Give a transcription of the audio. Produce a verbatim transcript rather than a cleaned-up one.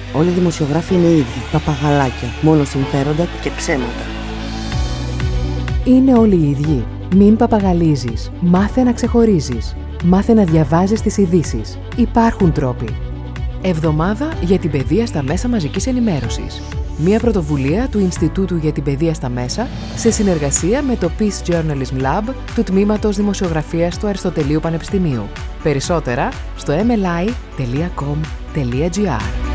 Όλοι οι δημοσιογράφοι είναι ίδιοι, παπαγαλάκια, μόνο συμφέροντα και ψέματα. Είναι όλοι οι ίδιοι. Μην παπαγαλίζεις. Μάθε να ξεχωρίζεις. Μάθε να διαβάζεις τις ειδήσεις. Υπάρχουν τρόποι. Εβδομάδα για την παιδεία στα μέσα μαζικής ενημέρωσης. Μία πρωτοβουλία του Ινστιτούτου για την Παιδεία στα Μέσα σε συνεργασία με το Peace Journalism Lab του Τμήματος Δημοσιογραφίας του Αριστοτελείου Πανεπιστημίου. Περισσότερα στο εμ ελ άι τελεία κομ τελεία τζι άρ.